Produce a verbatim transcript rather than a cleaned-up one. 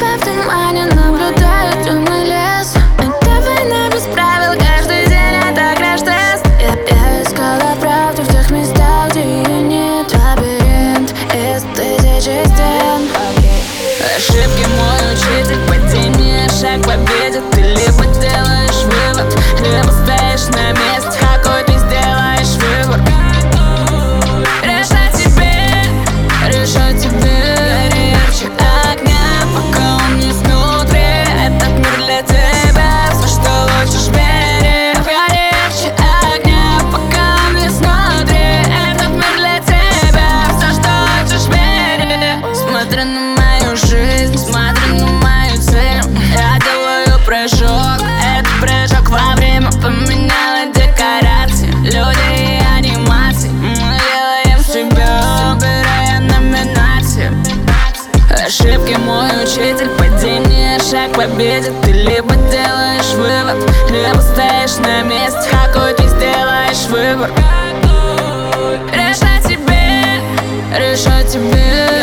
в тумане наблюдаю темный лес. Это война без правил, каждый день это краш-тест. Я, я искала правду в тех местах, где ее нет. Лабиринт из тысячи стен. Ошибки мой учитель, падение, шаг к победе. Ты либо делаешь вывод, либо стоишь на месте. Какой ты сделаешь выбор? Решать тебе, решать тебе. Гори ярче огня, пока он не снутри. Этот мир для тебя, все, что хочешь, бери. Гори ярче огня, пока он не снутри. Этот мир для тебя, все, что хочешь, бери. Смотри на мою жизнь, смотри на мою цель. Я делаю прыжок, этот прыжок во время поменяла декорации, люди и анимации. Мы делаем себя, убирая номинации. Ошибки мой учитель, падение, шаг к победе. Ты либо делаешь вывод, либо стоишь на месте. Какой ты сделаешь выбор? Решать тебе, решать тебе.